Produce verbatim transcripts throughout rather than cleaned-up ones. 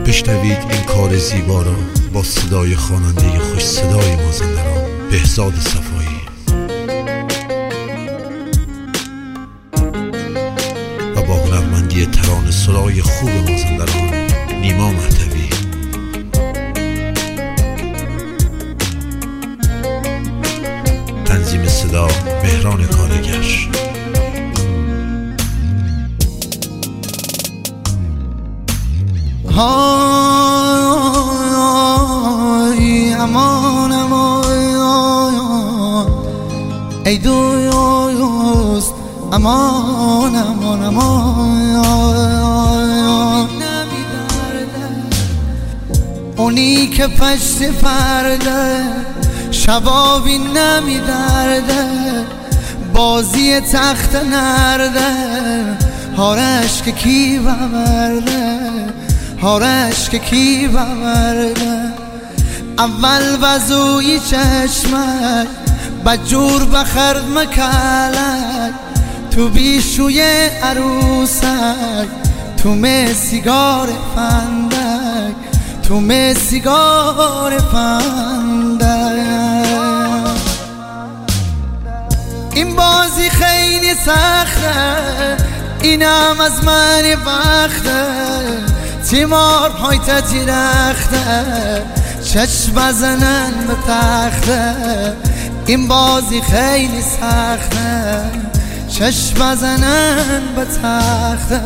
بشنوید این کار زیبا را با صدای خواننده خوش صدای مازندران بهزاد صفایی و با هنرمندی ترانه سرای خوب مازندران نیما مهدوی. تنظیم صدا مهران کارگر. های امان امان ای دوست امان امان امان اونی که پشت پرده شبابی نمی درده بازی تخت نرده هارش که کی ببرده هارش که کی ببرده اول وزوی چشمک بجور بخرد مکلک تو بیشوی عروسک تو می سیگار فندک تو می سیگار فندک این بازی خیلی سخته اینم از من وقته تیمار های تتیرخته چشم بزنن به تخته این بازی خیلی سخته چشم بزنن به تخته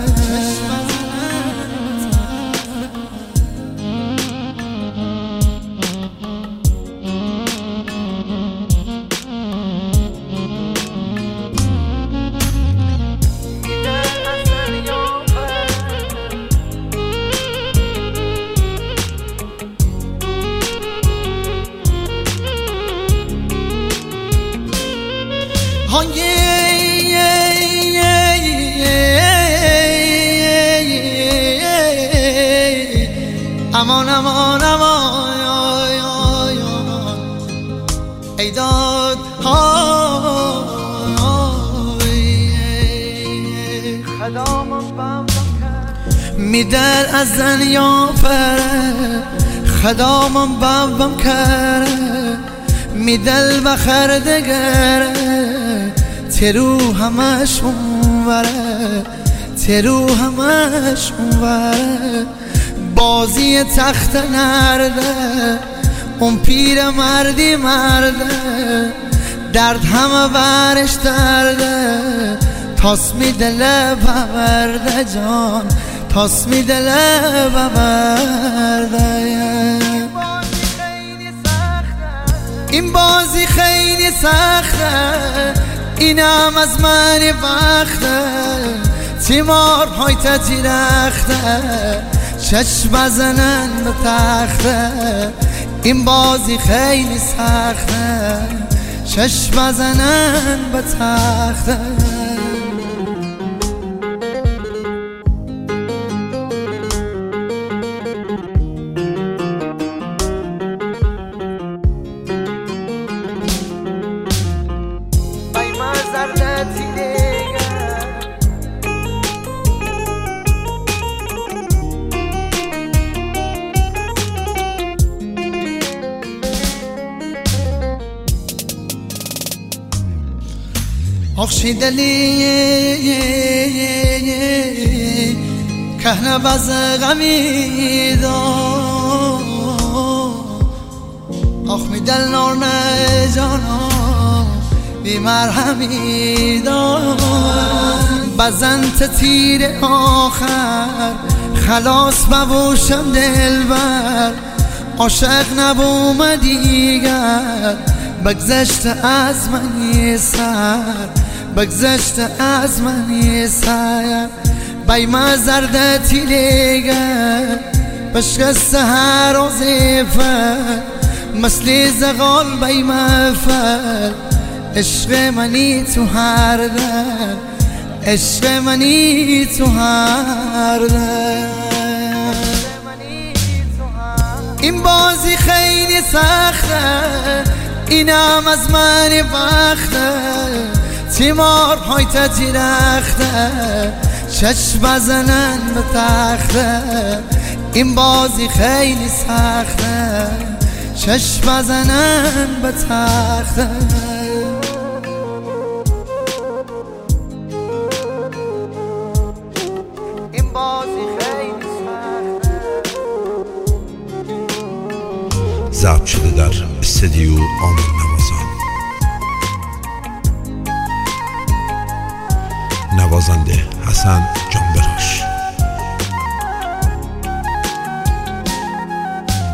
امان امان امان ای داد میدل از دنیا پره خدامم بابم کره میدل بخر دگره ترو همش اونوره ترو همش اونوره بازی تخت نرده اون پیر مردی مرده درد همه برش درده تاس می دله ببرده جان تاس می دله ببرده این بازی خیلی سخته اینم از من وقته تیمار های تتیرخته چشم بزنن به تخته این بازی خیلی سخته چشم بزنن به تخته آخشی دلی کهنه باز غمی دار آخ می دل نور نه جانا بی مرهمی دار بزنت تیر آخر خلاص ببوشم دلبر عاشق نبوم دیگر بگذشت از منی سر بگذشت از منی سر بیمه زردتی لیگر بشکست هر وظیفه مثل زغال بیمه فر عشق منی تو هر در عشق منی تو هر در این بازی خیلی سخته اینم از من وقته تیمار های تتیرخته چشم بزنن به تخته این بازی خیلی سخته، چشم بزنن به تخته. این بازی خیلی سخته. ضبط شده در استدیو آمن نوازان. نوازنده حسن جان